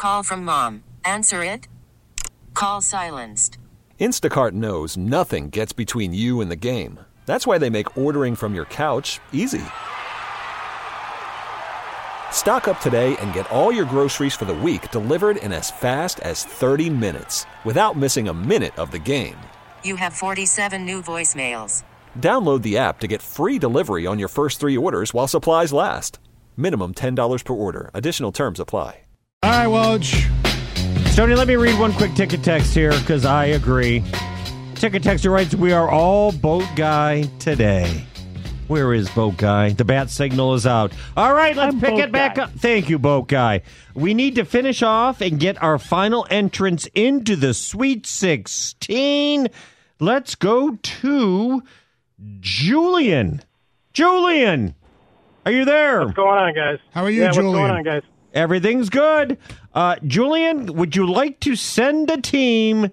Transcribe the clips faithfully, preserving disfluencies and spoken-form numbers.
call from mom. Answer it. Call silenced. Instacart knows nothing gets between you and the game. That's why they make ordering from your couch easy. Stock up today and get all your groceries for the week delivered in as fast as thirty minutes without missing a minute of the game. You have forty-seven new voicemails. Download the app to get free delivery on your first three orders while supplies last. Minimum ten dollars per order. Additional terms apply. All right, Woj. Stoney, let me read one quick ticket text here because I agree. Ticket texter writes, we are all boat guy today. Where is boat guy? The bat signal is out. All right, let's I'm pick boat it back guy. up. Thank you, boat guy. We need to finish off and get our final entrance into the Sweet sixteen. Let's go to Julian. Julian, are you there? What's going on, guys? How are you, yeah, Julian? What's going on, guys? Everything's good. Uh, Julian, would you like to send a team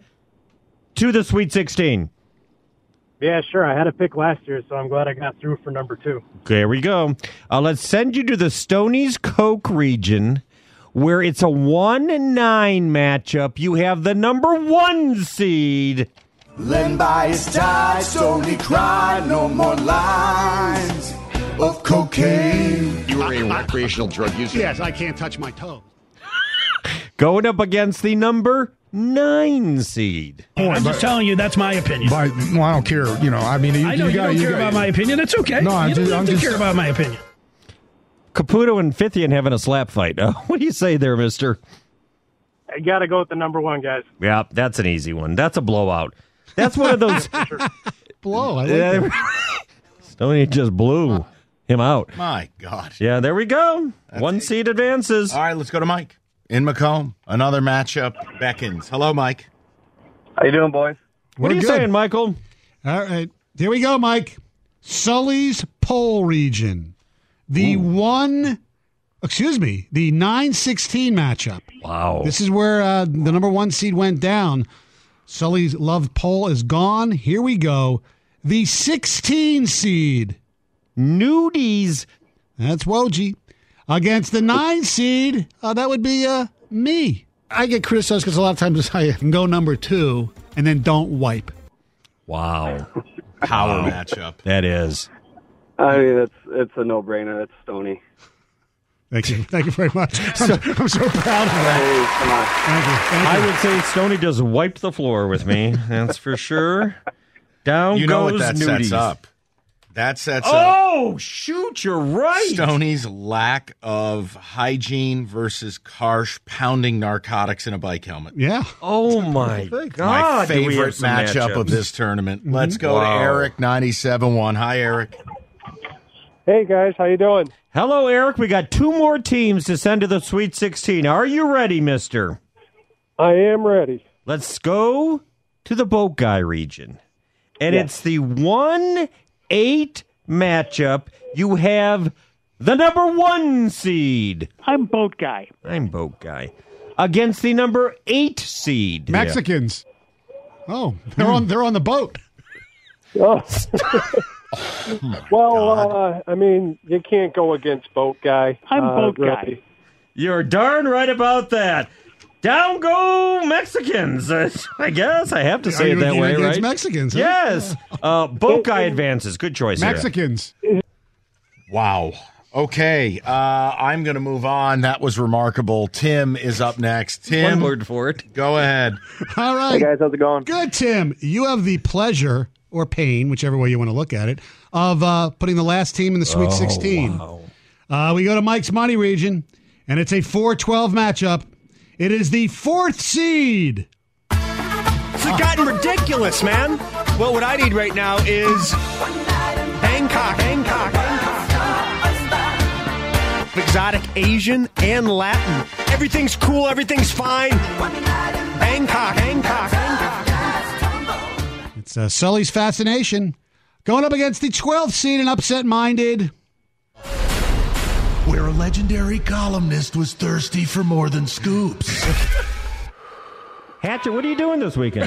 to the Sweet sixteen? Yeah, sure. I had a pick last year, so I'm glad I got through for number two. There we go. Uh, let's send you to the Stoney's Coke region, where it's a one and nine matchup. You have the number one seed. Len by his side, Stoney cry, no more lines of cocaine. You were a recreational drug user. Yes, I can't touch my toe. Going up against the number nine seed. I'm just telling you, that's my opinion. But, well, I don't care. You know, I mean, you, I know you, you, got, don't you care got, about my opinion. That's okay. No, I'm you don't just- have I'm to just- care about my opinion. Caputo and Fithian having a slap fight. Uh, what do you say there, mister? I got to go with the number one, guys. Yeah, that's an easy one. That's a blowout. That's one of those. blow. I like that. Stoney just blew him out. My God. Yeah, there we go. That's One it. seed advances. All right, let's go to Mike. In Macomb, another matchup beckons. Hello, Mike. How you doing, boys? What are you We're good. saying, Michael? All right. Here we go, Mike. Sully's Pole region. The Ooh. one, excuse me, the nine sixteen matchup. Wow. This is where uh, the number one seed went down. Sully's loved pole is gone. Here we go. The sixteen seed. Nudies. That's Woj. Against the nine seed, uh, that would be uh, me. I get criticized because a lot of times I can go number two and then don't wipe. Wow. Power Wow. matchup. That is. I mean, it's it's a no-brainer. It's Stoney. Thank you. Thank you very much. I'm, I'm so proud of that. Hey, come on. Thank you. Thank I you. would say Stoney just wiped the floor with me. That's for sure. Down You know goes what that Nudies. sets up. That sets up Oh, shoot, you're right. Stoney's lack of hygiene versus Karsh pounding narcotics in a bike helmet. Yeah. Oh, my God. My do we have favorite some matchup of matchups. this tournament. Let's go Wow. to Eric, ninety-seven point one. Hi, Eric. Hey, guys. How you doing? Hello, Eric. We got two more teams to send to the Sweet sixteen. Are you ready, mister? I am ready. Let's go to the Boat Guy region. And Yes. it's the one eight matchup. You have the number one seed. I'm boat guy. I'm Boat Guy. Against the number eight seed. Mexicans. Oh, they're on. They're on the boat. Oh. well, uh, I mean, you can't go against boat guy. I'm uh, boat guy. Really. You're darn right about that. Down go Mexicans. Uh, I guess I have to say Are it you that way, against right? Mexicans, huh? Yes. Uh, Boat Guy advances. Good choice. here. Mexicans. Wow. Okay, uh, I'm going to move on. That was remarkable. Tim is up next. Tim, One word for it. go ahead. All right. Hey, guys. How's it going? Good, Tim. You have the pleasure or pain, whichever way you want to look at it, of uh, putting the last team in the Sweet sixteen. Wow. Uh, we go to Mike's Money region, and it's a four twelve matchup. It is the fourth seed. It's gotten ridiculous, man. Well, what I need right now is Bangkok, Bangkok, Bangkok. Exotic Asian and Latin. Everything's cool. Everything's fine. Bangkok, Bangkok, Bangkok. It's uh, Sully's Fascination going up against the twelfth seed and upset-minded. Where a legendary columnist was thirsty for more than scoops. Hatchet, what are you doing this weekend?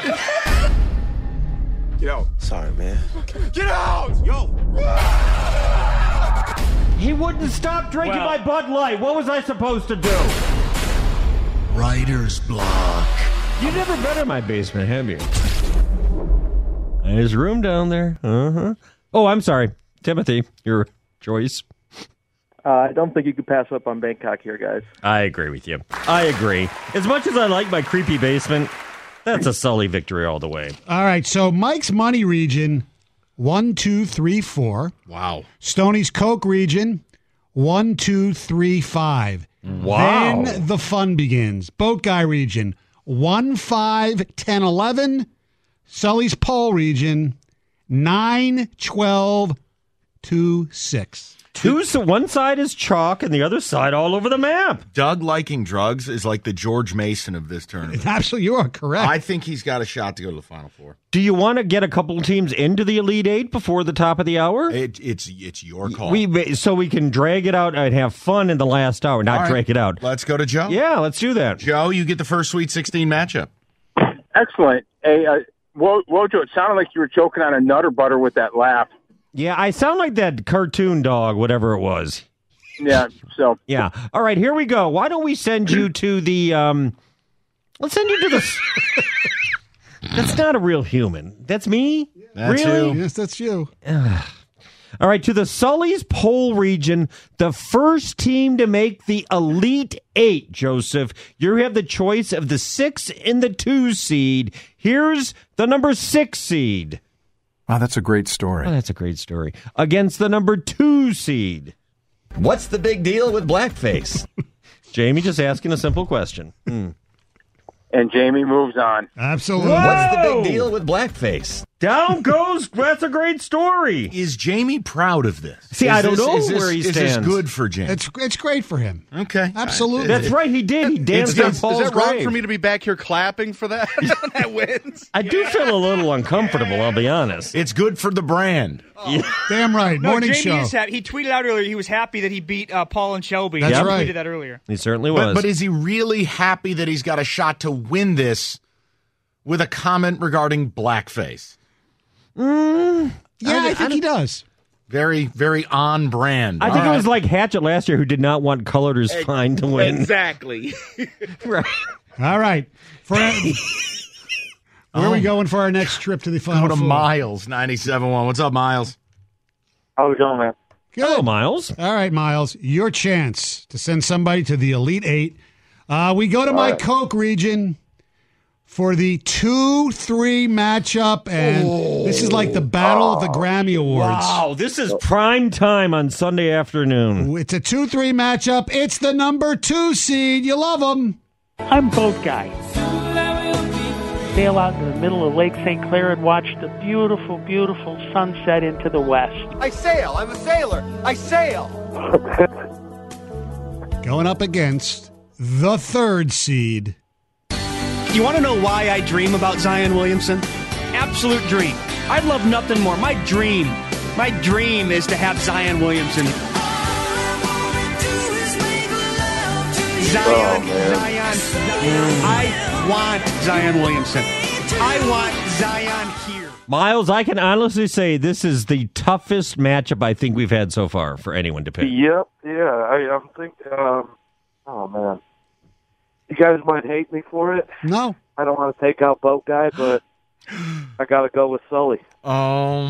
Get out. Sorry, man. Get out. Yo. He wouldn't stop drinking Well- my Bud Light. What was I supposed to do? Writer's block. You've never been in my basement, have you? There's room down there. Uh-huh. Oh, I'm sorry. Timothy, your choice. Uh, I don't think you could pass up on Bangkok here, guys. I agree with you. I agree. As much as I like my creepy basement, that's a Sully victory all the way. All right, so Mike's money region, one, two, three, four. Wow. Stoney's Coke region, one, two, three, five. Wow. Then the fun begins. Boat Guy region, one, five, ten, eleven. Sully's Pole region, nine, twelve, two, six. Two, so one side is chalk and the other side all over the map. Doug liking drugs is like the George Mason of this tournament. Absolutely, you are correct. I think he's got a shot to go to the Final Four. Do you want to get a couple teams into the Elite Eight before the top of the hour? It, it's it's your call. We so we can drag it out and have fun in the last hour, not All right, drag it out. Let's go to Joe. Yeah, let's do that. Joe, you get the first Sweet sixteen matchup. Excellent. Hey, uh, Wo- Wojo, it sounded like you were choking on a Nutter Butter with that laugh. Yeah, I sound like that cartoon dog, whatever it was. Yeah, so. Yeah. All right, here we go. Why don't we send you to the, um, let's send you to the, that's not a real human. That's me? That's really? you. Yes, that's you. All right, to the Sully's Pole region, the first team to make the Elite Eight, Joseph. You have the choice of the six and the two seed. Here's the number six seed. Wow, that's a great story. Oh, that's a great story. Against the number two seed. What's the big deal with blackface? Jamie just asking a simple question. Hmm. And Jamie moves on. Absolutely. Whoa! What's the big deal with blackface? Down goes. That's a great story. Is Jamie proud of this? See, is I don't this, know is this, where he is stands. This good for Jamie? It's it's great for him. Okay. Absolutely. That's right. He did. He danced on Is Paul's that wrong grave. for me to be back here clapping for that? That wins. I do feel a little uncomfortable, I'll be honest. It's good for the brand. Yeah. Damn right. No, Morning Jamie show. is happy. He tweeted out earlier he was happy that he beat uh, Paul and Shelby. That's he right. tweeted that earlier. He certainly But, was. but is he really happy that he's got a shot to win this with a comment regarding blackface? Mm, yeah, I, I think I he does. Very, very on brand. I think All it was right. like Hatchet last year who did not want Colored is Fine to win. Exactly. Right. All right. For Where are we going for our next trip to the Final Go to Four? Miles, ninety-seven point one. What's up, Miles? How's it going, man? Good. Hello, Miles. All right, Miles, your chance to send somebody to the Elite Eight. Uh, we go to All my right. Coke region for the two three matchup, and this is like the Battle of the Grammy Awards. Wow, this is prime time on Sunday afternoon. It's a two three matchup. It's the number two seed. You love them. I'm Boat Guy. Sail out into the middle of Lake Saint Clair and watch the beautiful, beautiful sunset into the west. I sail. I'm a sailor. I sail. Going up against the third seed. You want to know why I dream about Zion Williamson? Absolute dream. I'd love nothing more. My dream, my dream is to have Zion Williamson. Zion, Oh, Zion, Zion. I want Zion Williamson. I want Zion here. Miles, I can honestly say this is the toughest matchup I think we've had so far for anyone to pick. Yep, yeah. I, I'm thinking, um, oh, man. You guys might hate me for it. No. I don't want to take out Boat Guy, but I got to go with Sully. Oh,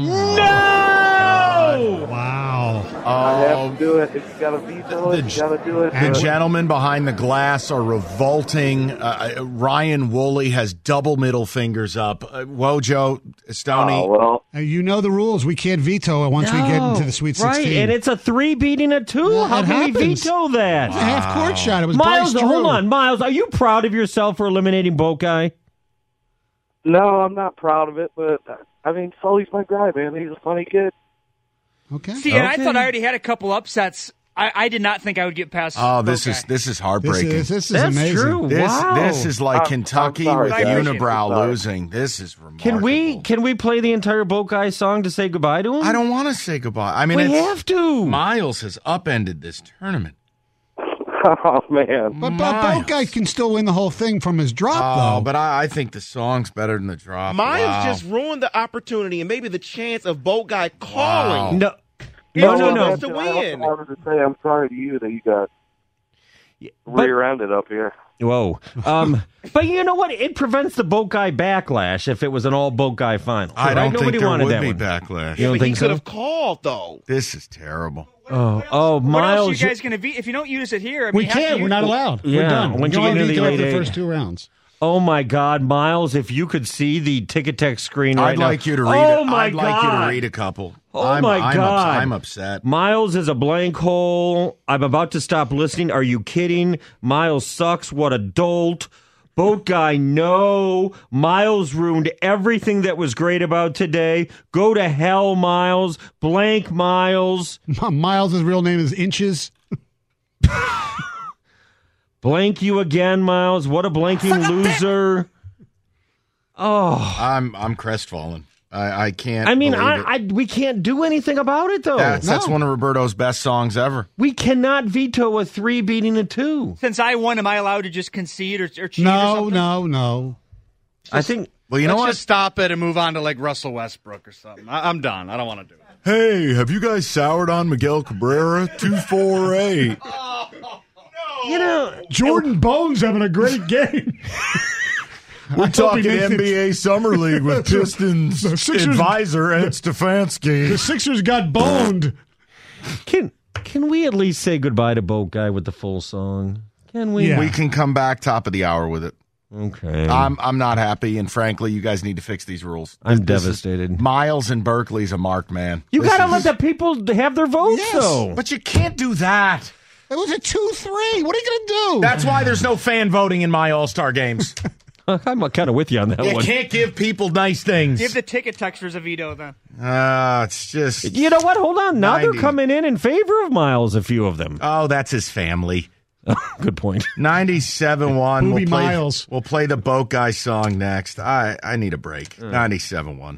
no! Wow. I have to do it. If you got to veto it, you got to do it. The but- gentlemen behind the glass are revolting. Uh, Ryan Woolley has double middle fingers up. Uh, Wojo, Stoney. Oh, well. Uh, You know the rules. We can't veto it once we get into the Sweet Right, sixteen. and it's a three beating a two. Yeah, How it can we happens. veto that? It was a half court shot. It was Miles, Bryce hold Drew. on. Miles, are you proud of yourself for eliminating Boat Guy? No, I'm not proud of it, but, I mean, Sully's my guy, man. He's a funny kid. Okay. See, and I Okay. thought I already had a couple upsets. I, I did not think I would get past. Oh, this Boat is Guy. this is heartbreaking. This is, this is That's amazing. true. This Wow. this is like I'm- Kentucky I'm sorry, with guys. Unibrow I'm sorry. losing. This is remarkable. Can we can we play the entire Boat Guy song to say goodbye to him? I don't want to say goodbye. I mean, We it's, have to. Miles has upended this tournament. Oh, man. But, but Miles. Boat Guy can still win the whole thing from his drop, Oh, though. but I, I think the song's better than the drop. Miles Wow. just ruined the opportunity and maybe the chance of Boat Guy calling. No, He no, still no, no. wants to I also win. wanted to say I'm sorry to you that you got. But- rear-ended up here. Whoa. Um, but you know what? It prevents the boat guy backlash if it was an all boat guy final. I right? don't Nobody think there wanted would that be one. backlash. You don't but think he so? could have called, though. This is terrible. Oh, oh, What Miles. else are you guys going to be? If you don't use it here, I mean, We you have to can't. use- We're not allowed. Yeah, We're done. once We you can get only into do the it the Elite first Eight. two rounds. Oh my God, Miles! If you could see the ticket text screen right I'd now. like you to read. Oh it. my I'd God! like you to read a couple. Oh I'm, my I'm God! Ups- I'm upset. Miles is a blank hole. I'm about to stop listening. Are you kidding? Miles sucks. What a dolt. Boat guy, no. Miles ruined everything that was great about today. Go to hell, Miles. Blank Miles. Miles' real name is Inches. Blank you again, Miles. What a blanking loser. Oh, I'm I'm crestfallen. I, I can't. I mean, believe I, it. I we can't do anything about it though. That's, that's one of Roberto's best songs ever. We cannot veto a three beating a two. Since I won, am I allowed to just concede or, or cheat or No, something? no, no. I think. Well, you know Let's what? just stop it and move on to like Russell Westbrook or something. I, I'm done. I don't want to do it. Hey, have you guys soured on Miguel Cabrera? two four eight You know, Jordan Bones having a great game. We're I hope talking he makes N B A it. Summer League with Pistons The Sixers- advisor Ed Stefanski. The Sixers got boned. Can can we at least say goodbye to Boat Guy with the full song? Can we? Yeah. We can come back top of the hour with it. Okay. I'm I'm not happy, and frankly, you guys need to fix these rules. I'm This is- devastated. Miles and Berkeley's a marked man. You This gotta is- let the people have their votes, Yes, though. but you can't do that. It was a two three. What are you going to do? That's why there's no fan voting in my All Star games. I'm kind of with you on that You one. can't give people nice things. Give the ticket texters a veto then. Ah, it's just. You know what? Hold on. Now they're ninety. coming in in favor of Miles, a few of them. Oh, that's his family. Good point. ninety-seven one. Booby We'll play, Miles. we'll play the Boat Guy song next. I, I need a break. ninety-seven one.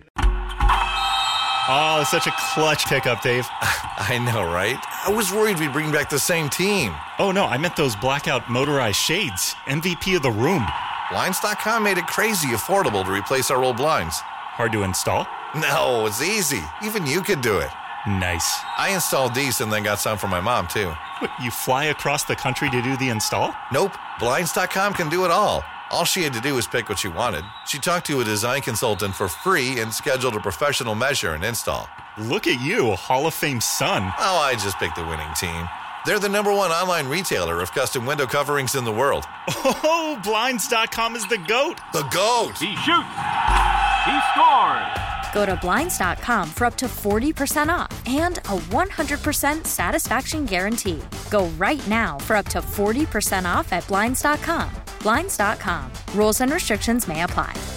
Oh, it's such a clutch pickup, Dave. I know, right? I was worried we'd bring back the same team. Oh, no, I meant those blackout motorized shades. M V P of the room. Blinds dot com made it crazy affordable to replace our old blinds. Hard to install? No, it's easy. Even you could do it. Nice. I installed these and then got some for my mom, too. What, you fly across the country to do the install? Nope. Blinds dot com can do it all. All she had to do was pick what she wanted. She talked to a design consultant for free and scheduled a professional measure and install. Look at you, a Hall of Fame son. Oh, I just picked the winning team. They're the number one online retailer of custom window coverings in the world. Oh, Blinds dot com is the GOAT. The GOAT! He shoots. He scores. Go to Blinds dot com for up to forty percent off and a one hundred percent satisfaction guarantee. Go right now for up to forty percent off at Blinds dot com. Blinds dot com. Rules and restrictions may apply.